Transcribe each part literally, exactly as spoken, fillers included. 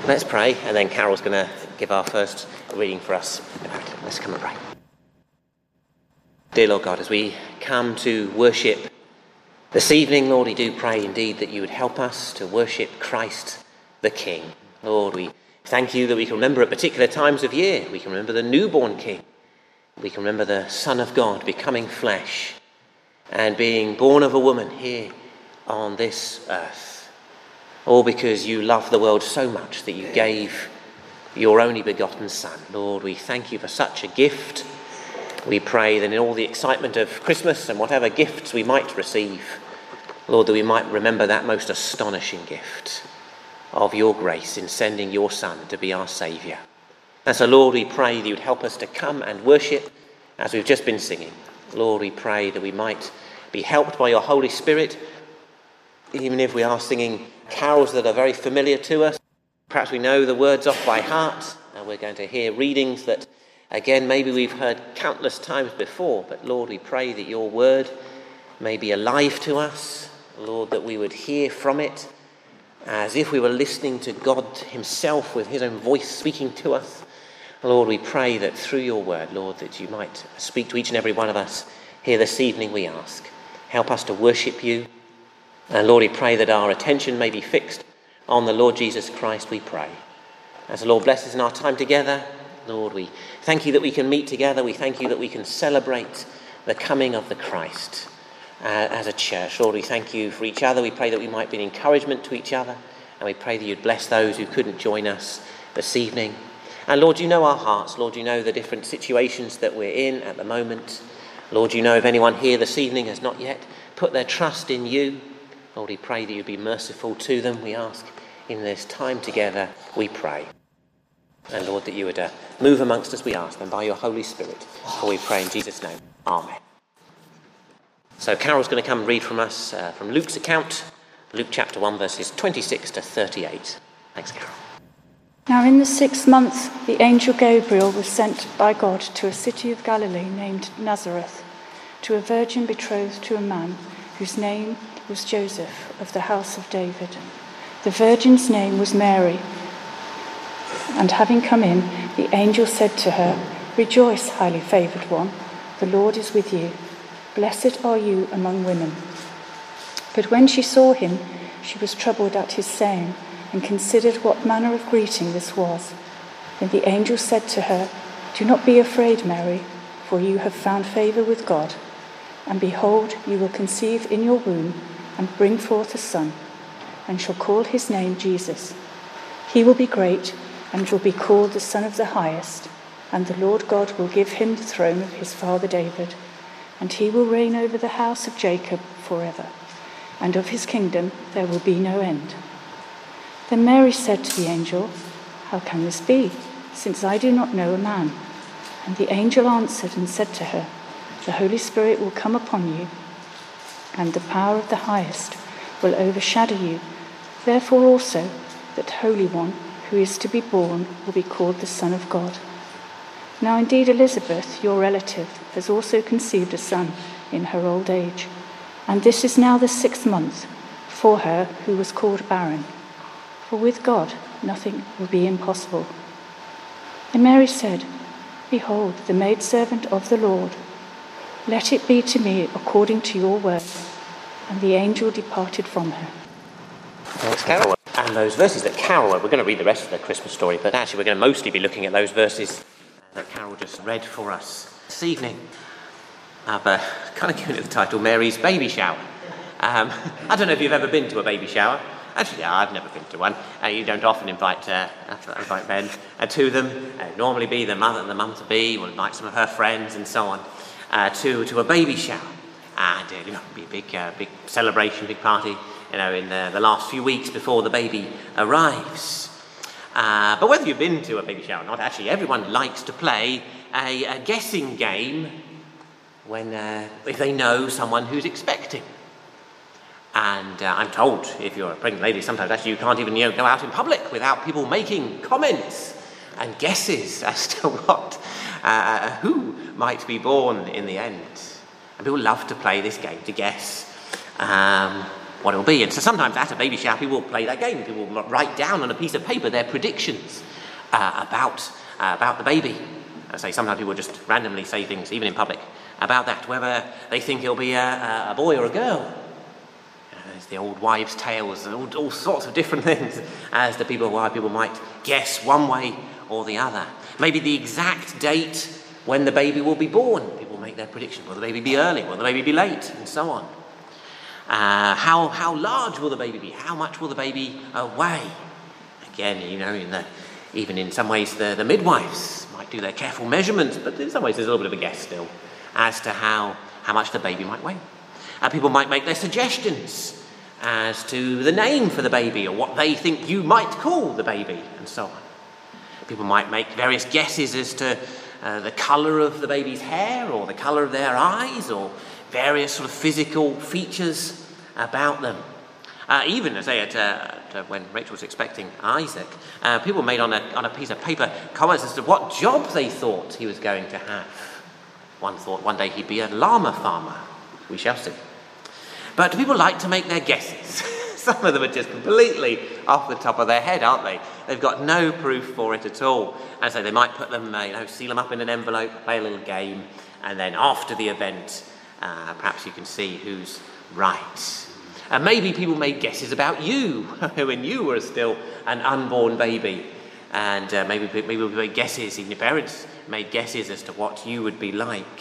Let's pray, and then Carol's going to give our first reading for us. Let's come and pray. Dear Lord God, as we come to worship this evening, Lord, we do pray indeed that you would help us to worship Christ the King. Lord, we thank you that we can remember at particular times of year. We can remember the newborn King. We can remember the Son of God becoming flesh and being born of a woman here on this earth. All because you love the world so much that you gave your only begotten Son. Lord, we thank you for such a gift. We pray that in all the excitement of Christmas and whatever gifts we might receive, Lord, that we might remember that most astonishing gift of your grace in sending your Son to be our Saviour. And so, Lord, we pray that you would help us to come and worship as we've just been singing. Lord, we pray that we might be helped by your Holy Spirit, even if we are singing carols that are very familiar to us. Perhaps we know the words off by heart, and we're going to hear readings that, again, maybe we've heard countless times before. But, Lord, we pray that your word may be alive to us. Lord, that we would hear from it as if we were listening to God himself with his own voice speaking to us. Lord, we pray that through your word, Lord, that you might speak to each and every one of us here this evening, we ask. Help us to worship you. And Lord, we pray that our attention may be fixed on the Lord Jesus Christ, we pray. As the Lord blesses in our time together, Lord, we thank you that we can meet together. We thank you that we can celebrate the coming of the Christ uh, as a church. Lord, we thank you for each other. We pray that we might be an encouragement to each other. And we pray that you'd bless those who couldn't join us this evening. And Lord, you know our hearts. Lord, you know the different situations that we're in at the moment. Lord, you know if anyone here this evening has not yet put their trust in you. Lord, we pray that you'd be merciful to them. We ask in this time together, we pray. And Lord, that you would uh, move amongst us, we ask, and by your Holy Spirit. For we pray in Jesus' name. Amen. So Carol's going to come and read from us uh, from Luke's account, Luke chapter one, verses twenty-six to thirty-eight. Thanks, Carol. Now in the sixth month, the angel Gabriel was sent by God to a city of Galilee named Nazareth, to a virgin betrothed to a man whose name was Joseph of the house of David. The virgin's name was Mary. And having come in, the angel said to her, "Rejoice, highly favoured one, the Lord is with you. Blessed are you among women." But when she saw him, she was troubled at his saying, and considered what manner of greeting this was. Then the angel said to her, "Do not be afraid, Mary, for you have found favour with God. And behold, you will conceive in your womb and bring forth a son, and shall call his name Jesus. He will be great and will be called the Son of the Highest, and the Lord God will give him the throne of his father David, and he will reign over the house of Jacob forever, and of his kingdom there will be no end." Then Mary said to the angel, "How can this be, since I do not know a man?" And the angel answered and said to her, "The Holy Spirit will come upon you, and the power of the Highest will overshadow you. Therefore also that Holy One who is to be born will be called the Son of God. Now indeed Elizabeth, your relative, has also conceived a son in her old age, and this is now the sixth month for her who was called barren. For with God nothing will be impossible." And Mary said, "Behold, the maidservant of the Lord. Let it be to me according to your word." And the angel departed from her. Thanks, Carol. And those verses that Carol, we're going to read the rest of the Christmas story, but actually we're going to mostly be looking at those verses that Carol just read for us this evening. I've uh, kind of given it the title, Mary's Baby Shower. Um, I don't know if you've ever been to a baby shower. Actually, yeah, I've never been to one. Uh, you don't often invite uh, invite men uh, to them. Uh, normally be the mother and the mum-to-be will invite some of her friends and so on uh, to, to a baby shower. And uh, you know, it'll be a big, uh, big celebration, big party, you know, in the, the last few weeks before the baby arrives. Uh, but whether you've been to a baby shower or not, actually everyone likes to play a, a guessing game when uh, if they know someone who's expecting. And uh, I'm told, if you're a pregnant lady, sometimes actually you can't even you know, go out in public without people making comments and guesses as to what, uh, who might be born in the end. And people love to play this game, to guess. Um, what it will be. And so sometimes at a baby shower, people will play that game. People will write down on a piece of paper their predictions uh, about, uh, about the baby. I say sometimes people just randomly say things, even in public, about that, whether they think it'll be a, a boy or a girl. You know, there's the old wives' tales, all, all sorts of different things as to people why people might guess one way or the other. Maybe the exact date when the baby will be born. People make their prediction. Will the baby be early? Will the baby be late? And so on. Uh, how how large will the baby be? How much will the baby uh, weigh? Again, you know, in the, even in some ways the, the midwives might do their careful measurements, but in some ways there's a little bit of a guess still as to how, how much the baby might weigh. Uh, people might make their suggestions as to the name for the baby or what they think you might call the baby, and so on. People might make various guesses as to uh, the colour of the baby's hair or the colour of their eyes or various sort of physical features about them. Uh, even, as I say, at, uh, at, when Rachel was expecting Isaac, uh, people made on a, on a piece of paper comments as to what job they thought he was going to have. One thought one day he'd be a llama farmer. We shall see. But people like to make their guesses. Some of them are just completely off the top of their head, aren't they? They've got no proof for it at all. And so they might put them, uh, you know, seal them up in an envelope, play a little game, and then after the event, uh, perhaps you can see who's right. And maybe people made guesses about you, when you were still an unborn baby. And uh, maybe maybe people made guesses, even your parents made guesses as to what you would be like.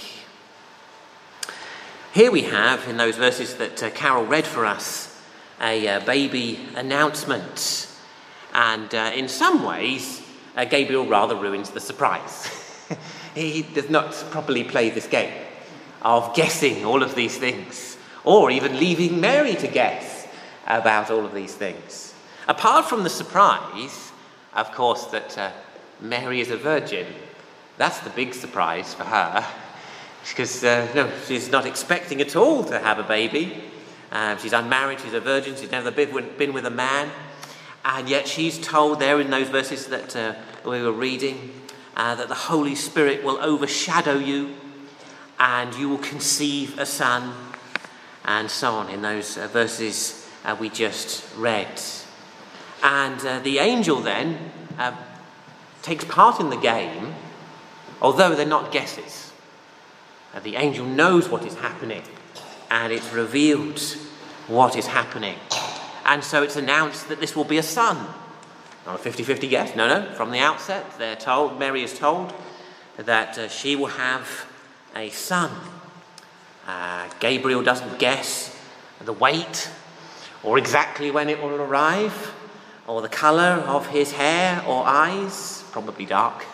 Here we have, in those verses that uh, Carol read for us, a uh, baby announcement. And uh, in some ways, uh, Gabriel rather ruins the surprise. He does not properly play this game of guessing all of these things, or even leaving Mary to guess about all of these things. Apart from the surprise, of course, that uh, Mary is a virgin. That's the big surprise for her, because uh, no, she's not expecting at all to have a baby. Um, she's unmarried, she's a virgin, she's never been with a man, and yet she's told there in those verses that uh, we were reading uh, that the Holy Spirit will overshadow you and you will conceive a son, and so on in those uh, verses uh, we just read. And uh, the angel then uh, takes part in the game, although they're not guesses. Uh, the angel knows what is happening, and it's revealed what is happening. And so it's announced that this will be a son. Not a fifty-fifty guess, no, no. From the outset, they're told, Mary is told that uh, she will have a son. Uh, Gabriel doesn't guess the weight or exactly when it will arrive or the colour of his hair or eyes, probably dark.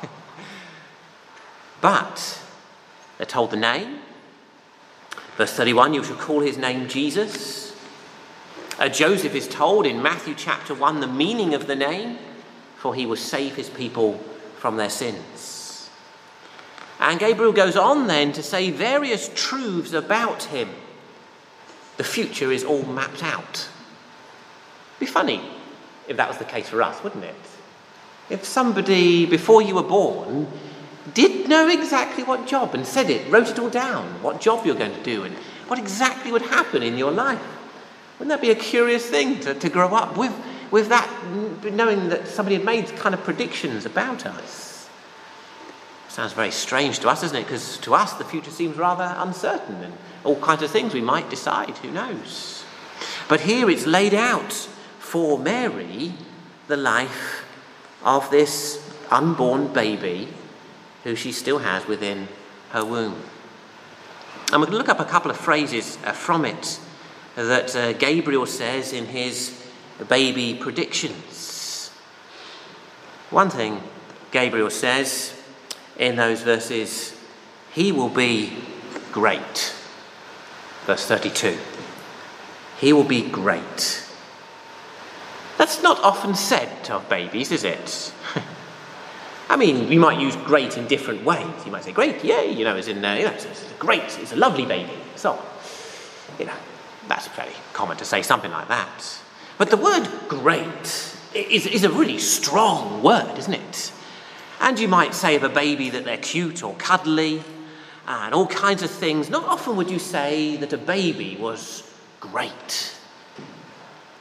But they're told the name. Verse thirty-one, you shall call his name Jesus. Uh, Joseph is told in Matthew chapter one the meaning of the name, for he will save his people from their sins. And Gabriel goes on then to say various truths about him. The future is all mapped out. It'd be funny if that was the case for us, wouldn't it? If somebody, before you were born, did know exactly what job and said it, wrote it all down, what job you're going to do and what exactly would happen in your life. Wouldn't that be a curious thing to, to grow up with, with that, knowing that somebody had made kind of predictions about us? Sounds very strange to us, doesn't it? Because to us the future seems rather uncertain and all kinds of things we might decide, who knows? But here it's laid out for Mary, the life of this unborn baby who she still has within her womb. And we're going to look up a couple of phrases uh, from it that uh, Gabriel says in his baby predictions. One thing Gabriel says in those verses, he will be great. Verse thirty-two, he will be great. That's not often said of babies, is it? I mean, you might use great in different ways. You might say, great, yay, you know, as in, uh, you know, it's, it's great, it's a lovely baby. So, you know, that's very common to say something like that. But the word great is, is a really strong word, isn't it? And you might say of a baby that they're cute or cuddly and all kinds of things. Not often would you say that a baby was great.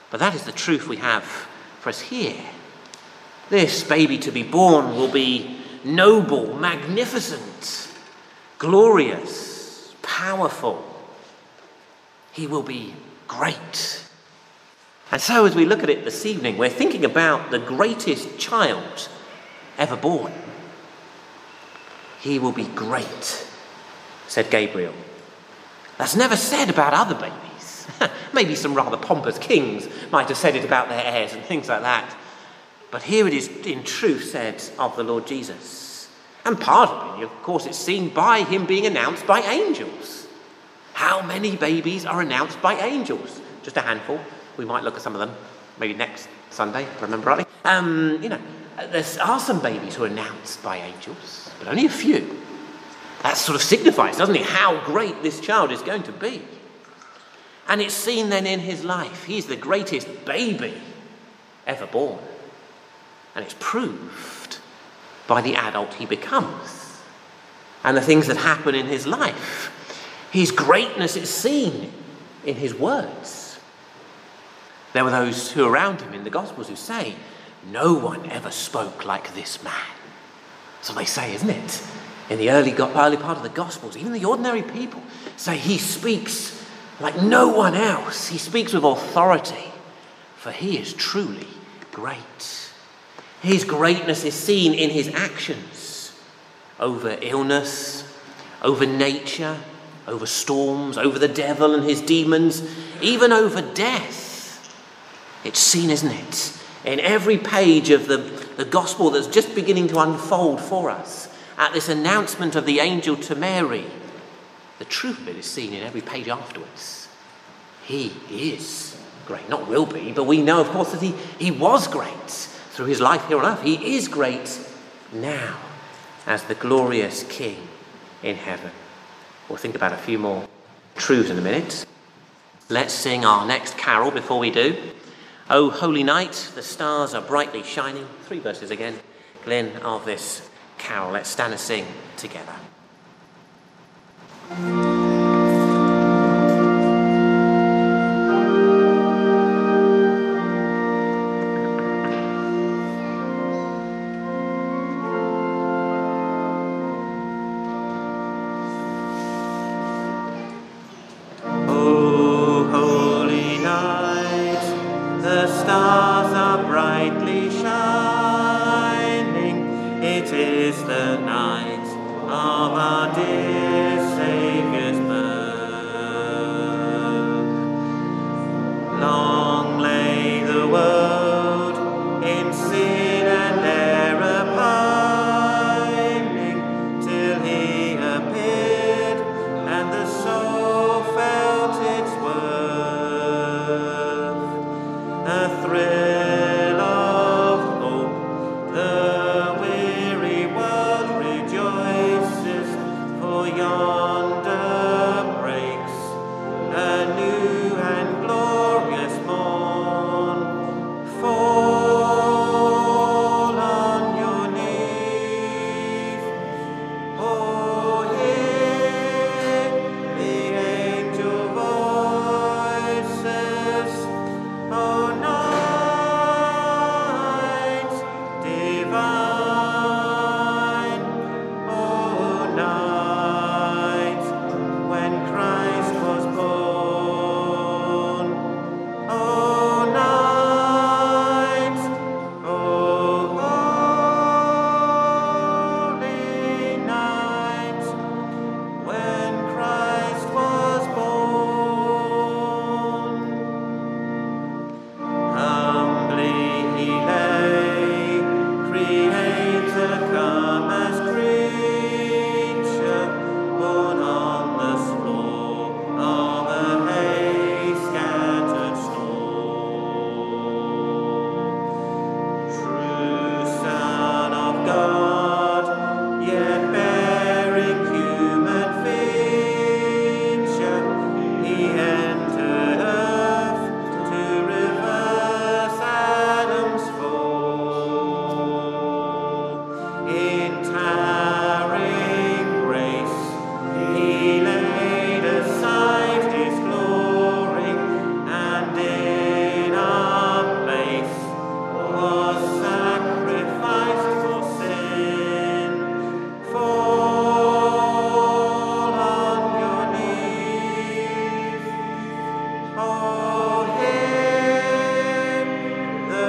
But that is the truth we have for us here. This baby to be born will be noble, magnificent, glorious, powerful. He will be great. And so as we look at it this evening, we're thinking about the greatest child ever born. He will be great, said Gabriel. That's never said about other babies. Maybe some rather pompous kings might have said it about their heirs and things like that. But here it is in truth said of the Lord Jesus. And part of it, of course, it's seen by him being announced by angels. How many babies are announced by angels? Just a handful. We might look at some of them, maybe next Sunday, if I remember rightly. Um, you know, there are some babies who are announced by angels, but only a few. That sort of signifies, doesn't it, how great this child is going to be. And it's seen then in his life. He's the greatest baby ever born. And it's proved by the adult he becomes and the things that happen in his life. His greatness is seen in his words. There were those who were around him in the Gospels who say, no one ever spoke like this man. That's what they say, isn't it? In the early, early part of the Gospels, even the ordinary people say he speaks like no one else. He speaks with authority, for he is truly great. His greatness is seen in his actions over illness, over nature, over storms, over the devil and his demons, even over death. It's seen, isn't it, in every page of the, the gospel that's just beginning to unfold for us at this announcement of the angel to Mary. The truth of it is seen in every page afterwards. He is great, not will be, but we know, of course, that he, he was great through his life here on earth. He is great now as the glorious King in heaven. We'll think about a few more truths in a minute. Let's sing our next carol before we do. O holy night, the stars are brightly shining. Three verses again, Glenn, of this carol. Let's stand and sing together. It is the night of our dear Saviour.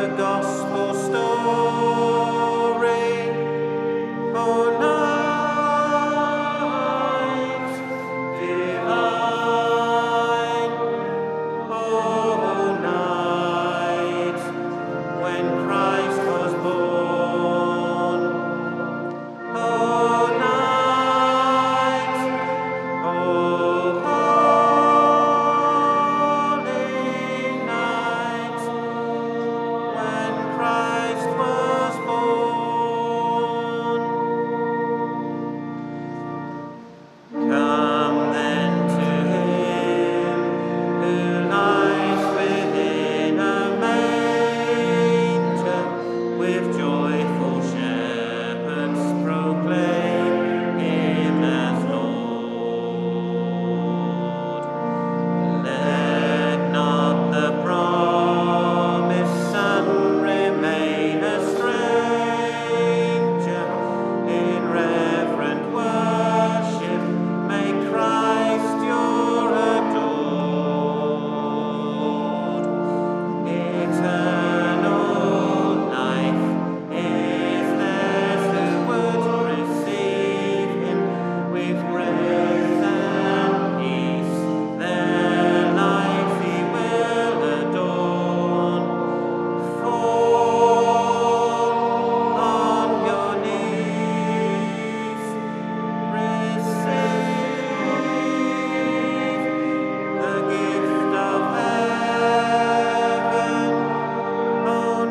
gospel story. O night divine, O night when Christ was born. O night, O holy night when Christ was born. Come then to him who lies within a manger, with joyful shepherds proclaim him as Lord. Let not the promised Son remain a stranger. In reverent worship may Christ your adored. Eternal life is theirs who would receive him with grace and peace. Their life he will adorn. Fall on your knees, receive the gift of heaven. O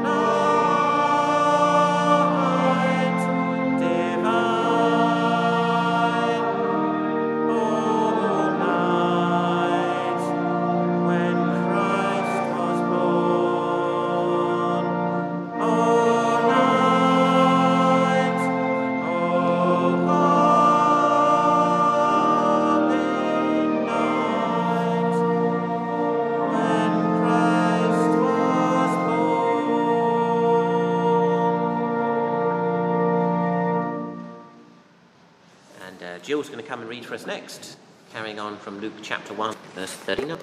night divine, O night when Christ was born. O night, O holy night when Christ was born. And uh, Jill's going to come and read for us next, carrying on from Luke chapter one, verse thirty-nine.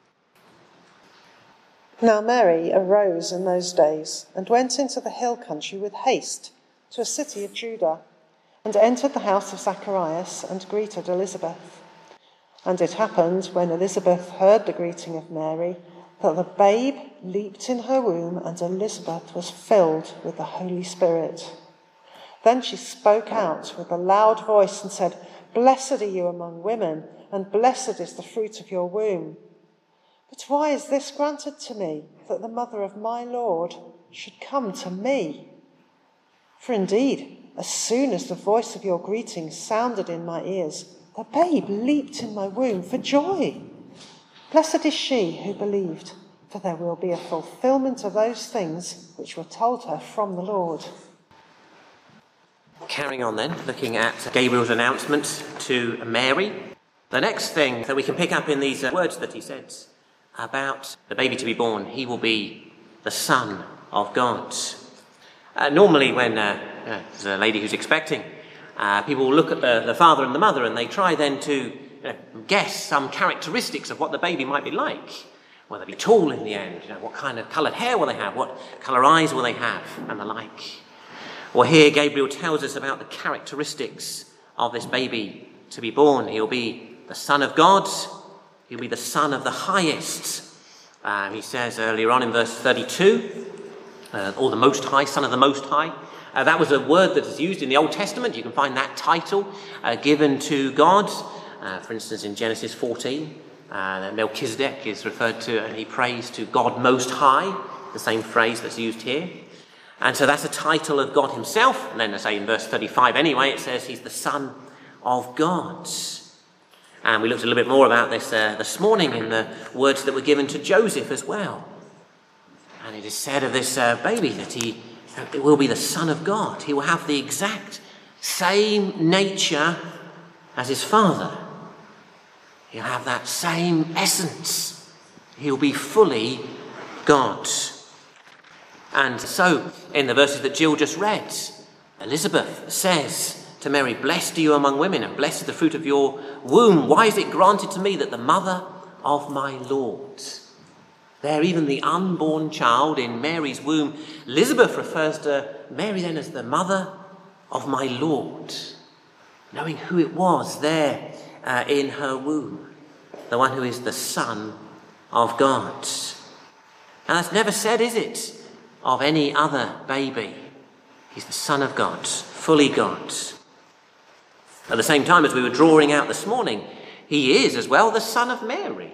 Now Mary arose in those days and went into the hill country with haste to a city of Judah, and entered the house of Zacharias and greeted Elizabeth. And it happened, when Elizabeth heard the greeting of Mary, that the babe leaped in her womb, and Elizabeth was filled with the Holy Spirit. Then she spoke out with a loud voice and said, "Blessed are you among women, and blessed is the fruit of your womb. But why is this granted to me, that the mother of my Lord should come to me? For indeed, as soon as the voice of your greeting sounded in my ears, the babe leaped in my womb for joy. Blessed is she who believed, for there will be a fulfillment of those things which were told her from the Lord." Carrying on then, looking at Gabriel's announcement to Mary. The next thing that we can pick up in these uh, words that he says about the baby to be born, he will be the Son of God. Uh, normally when uh, uh, there's a lady who's expecting, uh, people will look at the, the father and the mother, and they try then to you know, guess some characteristics of what the baby might be like. Will they be tall in the end? You know, what kind of coloured hair will they have? What colour eyes will they have? And the like. Well, here Gabriel tells us about the characteristics of this baby to be born. He'll be the Son of God. He'll be the Son of the Highest. Um, he says earlier on in verse thirty-two, uh, or the Most High, Son of the Most High. Uh, that was a word that is used in the Old Testament. You can find that title uh, given to God. Uh, for instance, in Genesis fourteen, uh, Melchizedek is referred to, and he prays to God Most High, the same phrase that's used here. And so that's a title of God himself. And then I say in verse thirty-five anyway, it says he's the Son of God. And we looked a little bit more about this uh, this morning in the words that were given to Joseph as well. And it is said of this uh, baby that he it will be the Son of God. He will have the exact same nature as his father. He'll have that same essence. He'll be fully God. And so, in the verses that Jill just read, Elizabeth says to Mary, "Blessed are you among women, and blessed is the fruit of your womb. Why is it granted to me that the mother of my Lord There, even the unborn child in Mary's womb, Elizabeth refers to Mary then as the mother of my Lord, knowing who it was there uh, in her womb, the one who is the Son of God. And that's never said, is it, of any other baby. He's the Son of God, fully God. At the same time, as we were drawing out this morning, he is as well the Son of Mary.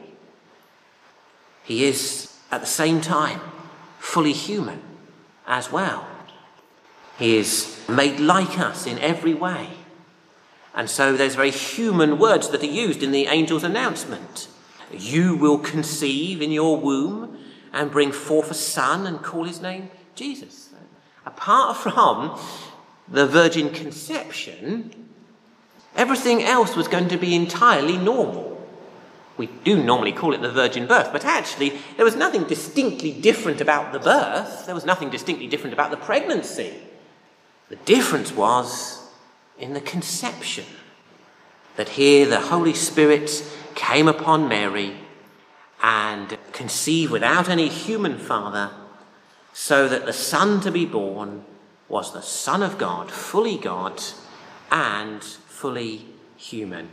He is at the same time fully human as well. He is made like us in every way. And so there's very human words that are used in the angel's announcement. You will conceive in your womb and bring forth a son and call his name Jesus. Apart from the virgin conception, everything else was going to be entirely normal. We do normally call it the virgin birth, but actually there was nothing distinctly different about the birth. There was nothing distinctly different about the pregnancy. The difference was in the conception, that here the Holy Spirit came upon Mary and conceived without any human father, so that the son to be born was the Son of God, fully God and fully human.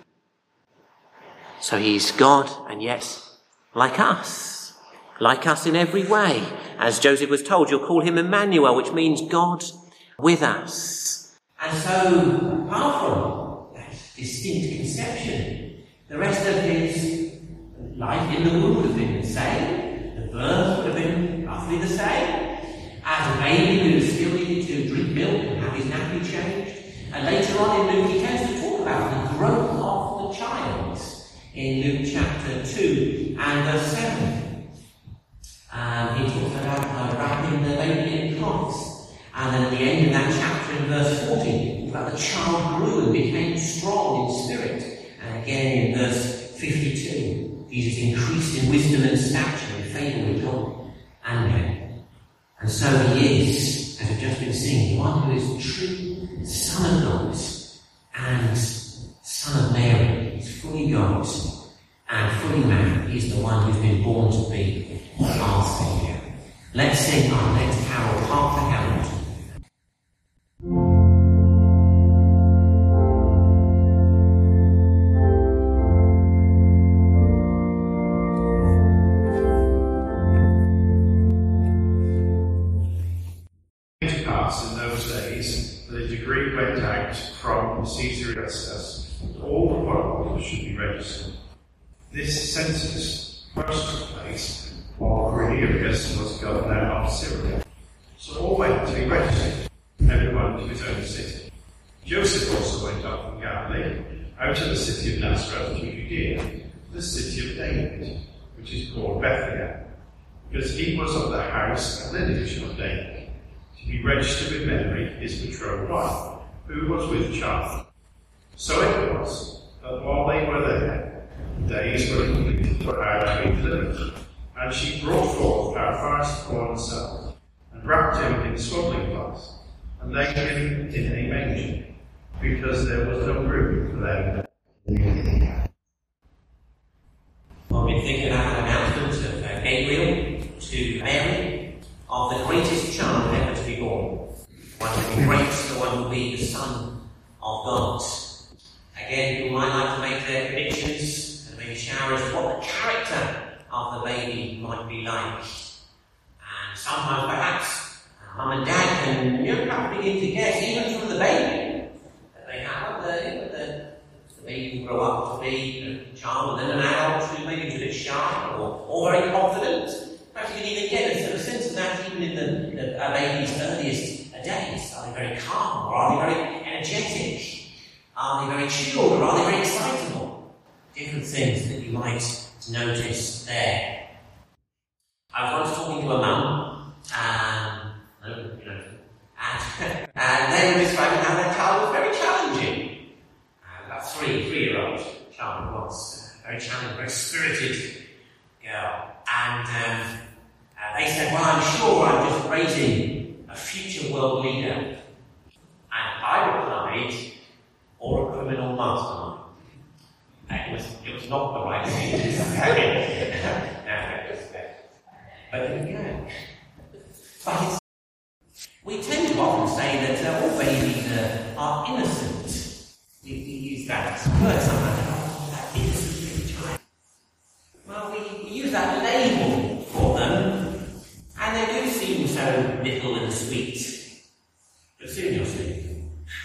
So he's God and yet like us, like us in every way. As Joseph was told, you'll call him Emmanuel, which means God with us. And so, apart from that distinct conception, the rest of his life in the womb would have been the same. The birth would have been roughly the same. As a baby, he would still needed to drink milk and have his nappy changed. And later on in Luke, he tends to talk about the growth of the child in Luke chapter two and verse seven. Um, he talks about uh, wrapping the baby in cloths. And then at the end of that chapter in verse fourteen, about the child grew and became strong in spirit. And again in verse fifty-two, Jesus increased in wisdom and stature and favour with God and men. And so he is, as we've just been singing, the one who is true Son of God and Son of Mary. He's fully God and fully man. He's the one who's been born to be our Saviour. Let's sing our next carol, Hark the Herald. In those days, the decree went out from Caesar Augustus that all the world should be registered. This census first took place while Quirinius was governor of Syria. So all went to be registered, everyone to his own city. Joseph also went up from Galilee, out of the city of Nazareth to Judea, the city of David, which is called Bethlehem, because he was of the house and lineage of David, to be registered with Mary, his betrothed wife, who was with child. So it was that while they were there, the days were completed for her to be delivered, and she brought forth her firstborn son, and wrapped him in swaddling cloths, and laid him in a manger, because there was no room for them. Well, we think about an announcement of uh, Gabriel to Mary of the greatest child ever to be born. One who will be great, the one who will be the Son of God. Again, people might like to make their predictions and maybe showers of what the character of the baby might be like. And sometimes perhaps uh, mum and dad can you know, perhaps begin to guess, even from the baby, that they have the, the, the baby will grow up to be a child and then an adult who maybe is a bit shy or, or very confident. Perhaps you can even get a sort of sense of that even in the, the a baby's earliest days. Are they very calm, or are they very energetic? Are they very chilled, or are they very excitable? Different things that you might notice there. I was once talking to a mum, um, you know, and, and they were describing how their child was very challenging. Uh, about three, three-year-old child was uh, very challenging, very spirited girl. And um, uh, they said, well, I'm sure I'm just raising a future world leader. And I replied, or a criminal mastermind. And it was, it was not the right thing to say. tend to often say that uh, all babies uh, are innocent. We, we use that word sometimes. Oh, that innocent little child. Well, we, we use that label for them, and they do seem so little and sweet. But seriously,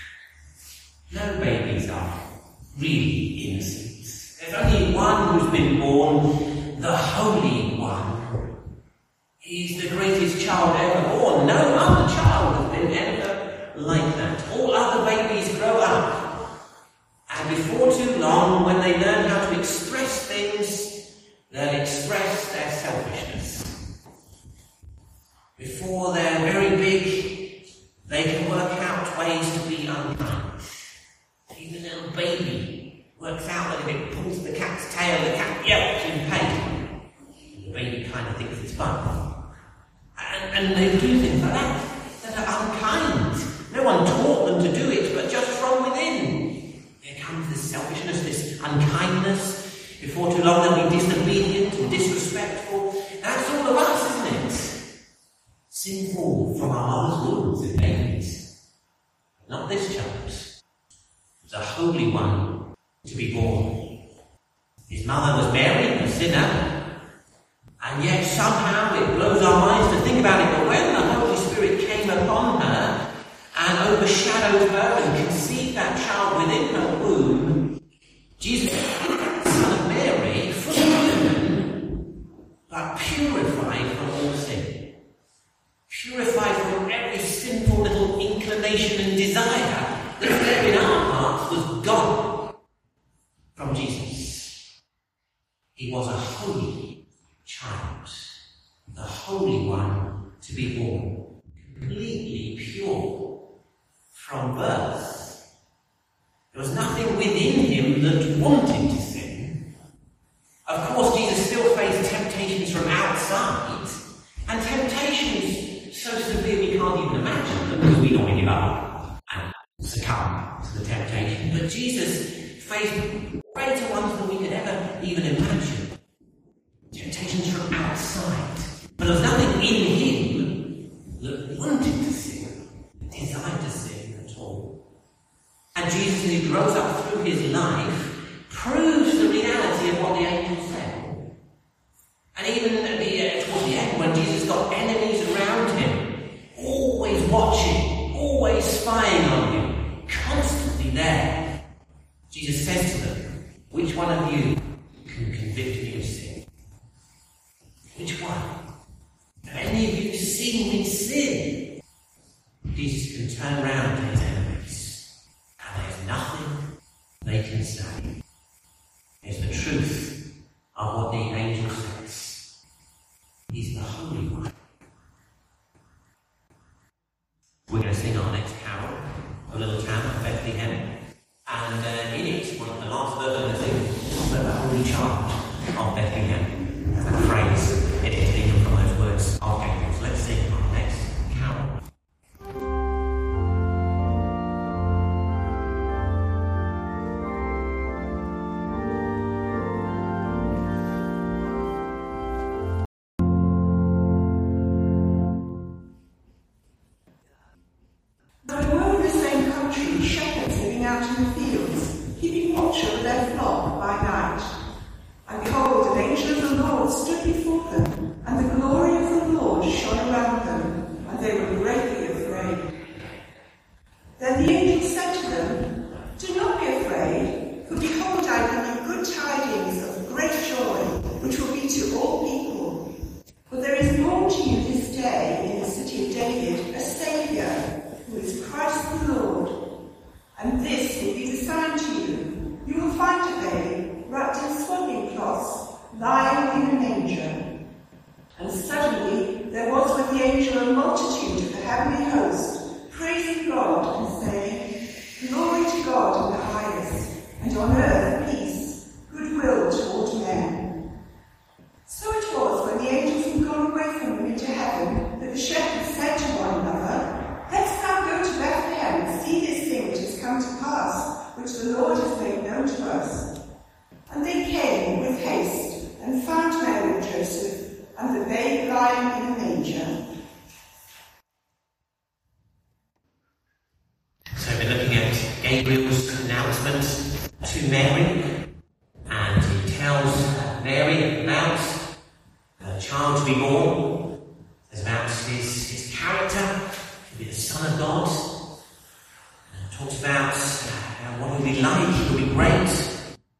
no babies are really innocent. There's only one who's been born, the Holy One. He's the greatest child ever born. No other child has been ever like that. All other babies grow up, and before too long, when they learn how to express things, they'll express their selfishness. Before they're very big, they can work out ways to be unkind. Even a little baby works out that if it pulls the cat's tail, the cat yelps in pain. The baby kind of thinks it's fun. And, and they do things like that that are unkind. No one taught them to do it, but just from within. There comes this selfishness, this unkindness. Before too long they'll be disobedient and disrespectful. That's all of us, isn't it? Sinful from our mother's wombs and babies. Not this child. The Holy One to be born. His mother was Mary, a sinner, and yet somehow it blows our minds to think about it, but when the Holy Spirit came upon her and overshadowed her and conceived that child within her womb, Jesus, son of Mary, fully human, but purified from all sin. Purified from every sinful little inclination and desire that there in our hearts was gone from Jesus. He was a holy child, the Holy One to be born, completely pure from birth. There was nothing within him that wanted to sin. Of course, Jesus still faced temptations from outside, and temptations so severe we can't even imagine them because we don't give up and succumb to the temptation. But Jesus faced greater ones than we could ever even imagine. Temptations from outside. But there was nothing in him that wanted to sin, desired to sin at all. And Jesus, as he grows up through his life, proves the reality of what the angel said. And even at the, uh, towards the end, when Jesus got enemies around him, always watching, always spying on him, constantly there, Jesus says to them, which one of you can convict me of sin? Which one? Have any of you seen me sin? Jesus can turn round to his enemies, and there's nothing they can say. There's the truth of what the angel says. He's the Holy One. We're going to sing our next carol, A Little Town of Bethlehem. And uh, in it, one of the last verse I'm going to sing, about the Holy Child of Bethlehem. As a phrase, it is taken from those words of angels. Let's sing our next carol. Gabriel's announcement to Mary, and he tells Mary about the child to be born, about his, his character, to be the Son of God, and talks about uh, what he'll be like. He'll be great,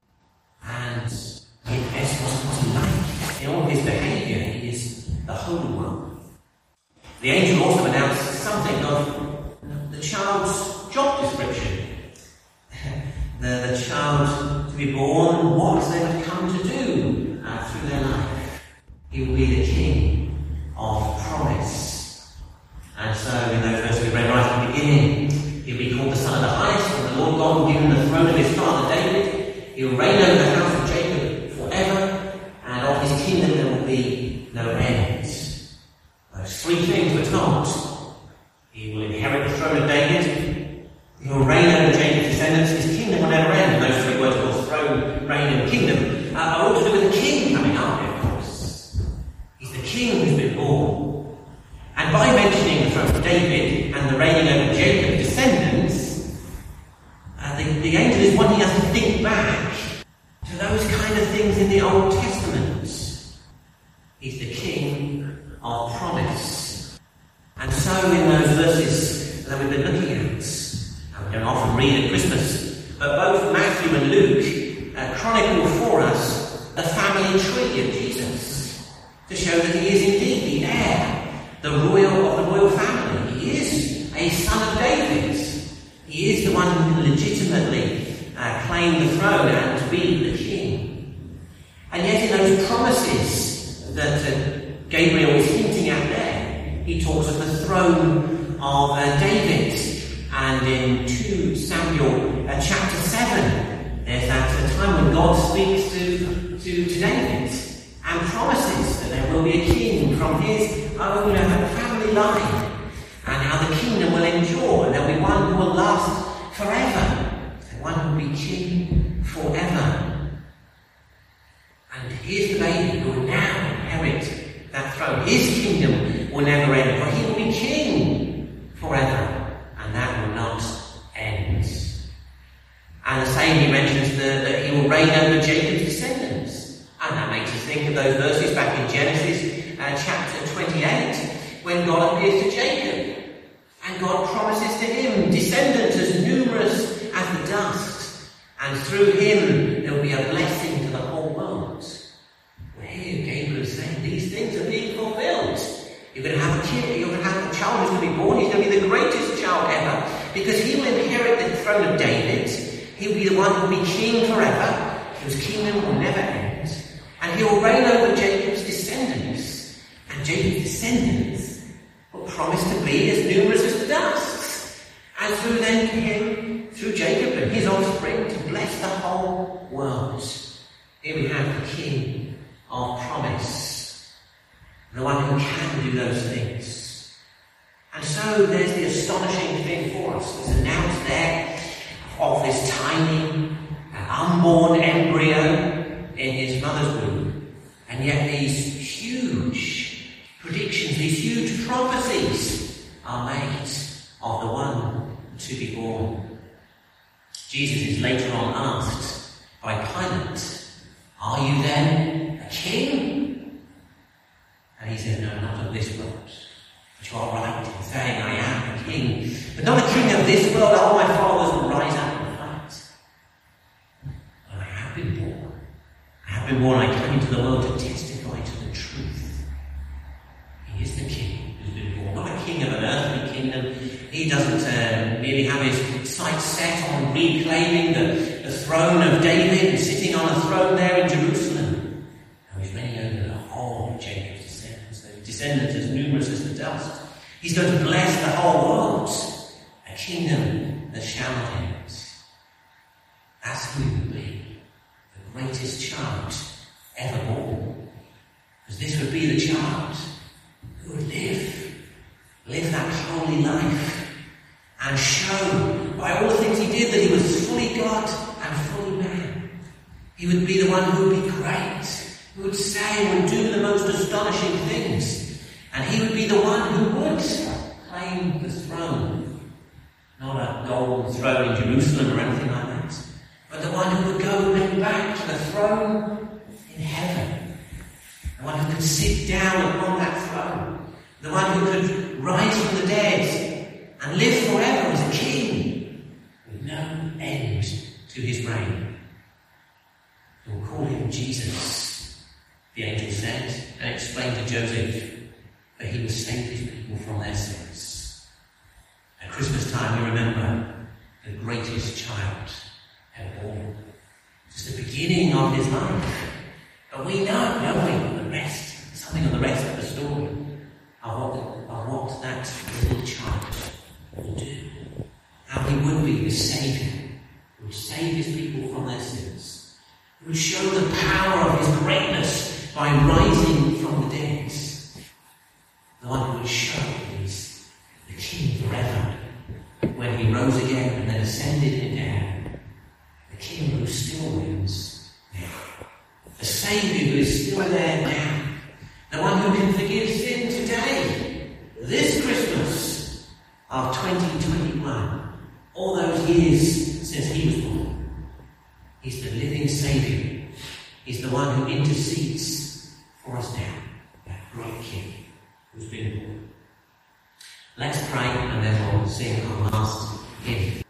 and he guess what's he like in all his behaviour. He is the Holy One. The angel also announced something of the child's job description. the, the child to be born, what they would come to do uh, through their life. He will be the King of promise. And so in those verses we read right at the beginning, he'll be called the Son of the Highest, and the Lord God will give him the throne of his father David. He will reign over the house of Jacob forever, and of his kingdom there will be no end. Those three things were told. He will inherit the throne of David. He will reign over Jacob's descendants. His kingdom will never end. Those three words, of course, throne, reign, and kingdom, uh, are all to do with the king coming up, of course. He's the king who's been born. And by mentioning the throne of David and the reigning over Jacob's descendants, uh, the, the angel is wanting us to think back to those kind of things in the Old Testament. He's the king of promise. And so in those verses that we've been looking at, and we don't often read at Christmas, but both Matthew and Luke uh, chronicle for us the family tree of Jesus, to show that he is indeed the heir, the royal of the royal family. He is a son of David. He is the one who can legitimately uh, claim the throne and be the king. And yet in those promises that uh, Gabriel is hinting at there, he talks of the throne of uh, David. And in two Samuel uh, chapter seven, there's that uh, time when God speaks to, to, to David and promises that there will be a king from his own uh, family line, and how the kingdom will endure, and there will be one who will last forever, and one who will be king forever. And here's the baby who will now inherit that throne. His kingdom will never end, for he will be king forever, and that will not end. And the same he mentions the, that he will reign over Jacob's descendants. And that makes us think of those verses back in Genesis uh, chapter twenty-eight, when God appears to Jacob, and God promises to him descendants as numerous as the dust, and through him there will be a blessing to the whole world. Well, here Gabriel is saying these things are being fulfilled. You're going to have a kid, you're going to have a child who's going to be born. He's going to be the greatest child ever, because he will inherit the throne of David. He'll be the one who will be king forever, whose kingdom will never end, and he will reign over Jacob's descendants. And Jacob's descendants will promise to be as numerous as the dust, and through then him, through Jacob and his offspring, to bless the whole world. Here we have the King of promise, the one who can do those things. And so there's the astonishing thing for us. It's announced there of this tiny, uh, unborn embryo in his mother's womb. And yet these huge predictions, these huge prophecies are made of the one to be born. Jesus is later on asked by Pilate, "Are you then a king?" And he said, "No, not of this world. But you are right in saying I am a king, but not a king of this world. All my fathers will rise up and fight. But I have been born. I have been born. I came into the world to testify to the truth. He is the king who's been born, not a king of an earthly kingdom. He doesn't uh, merely have his sights set on reclaiming the, the throne of David and sitting on a throne there in Jerusalem. No, he's reigning over the whole of Jacob's descendants, those descendants as numerous as the dust. He's going to bless the whole world, a kingdom that shall not end. That's who he will be, the greatest child ever born. Because this would be the child who would live, live that holy life, and show by all the things he did that he was fully God and fully man. He would be the one who would be great, who would say and would do the most astonishing things. And he would be the one who would claim the throne. Not a gold golden throne in Jerusalem or anything like that, but the one who would go back to the throne in heaven, the one who could sit down upon that throne, the one who could rise from the dead and live forever as a king with no end to his reign. We'll call him Jesus, the angel said, and explained to Joseph that he would save his people from their sins. At Christmas time, we remember the greatest child ever born. It's the beginning of his life. But we know, don't we, the rest, something of the rest of the story, of what, of what that little child would do. How he would be the Saviour, who would save his people from their sins, who would show the power of his greatness by rising from the dead. The one who would show that he's the King forever, when he rose again and then ascended in air. The King who still reigns now. The Saviour who is still there now. The one who can forgive sin today, this Christmas of twenty twenty-one. All those years since he was born. He's the living Saviour. He's the one who intercedes for us now. That great King who's been born. Let's pray and then we'll sing our last hymn.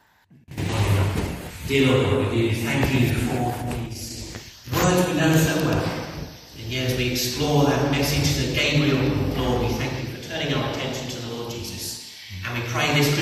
Dear Lord, we do thank you for these words we know so well. And yet as we explore that message that Gabriel, Lord, we thank you for turning our attention to the Lord Jesus. And we pray this